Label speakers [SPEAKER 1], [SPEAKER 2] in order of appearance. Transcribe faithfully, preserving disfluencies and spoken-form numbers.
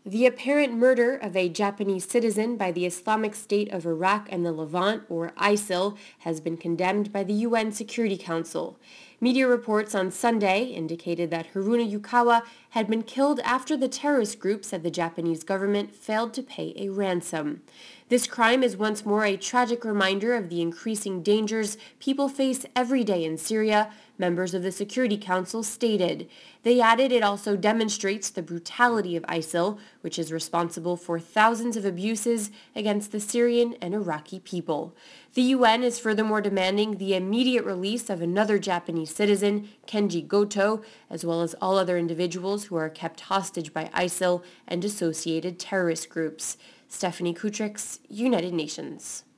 [SPEAKER 1] The apparent murder of a Japanese citizen by the Islamic State of Iraq and the Levant, or ISIL, has been condemned by the U N Security Council. Media reports on Sunday indicated that Haruna Yukawa had been killed after the terrorist group said the Japanese government failed to pay a ransom. This crime is once more a tragic reminder of the increasing dangers people face every day in Syria, members of the Security Council stated. They added it also demonstrates the brutality of ISIL, which is responsible for thousands of abuses against the Syrian and Iraqi people. The U N is furthermore demanding the immediate release of another Japanese citizen, Kenji Goto, as well as all other individuals who are kept hostage by ISIL and associated terrorist groups. Stephanie Kutrix, United Nations.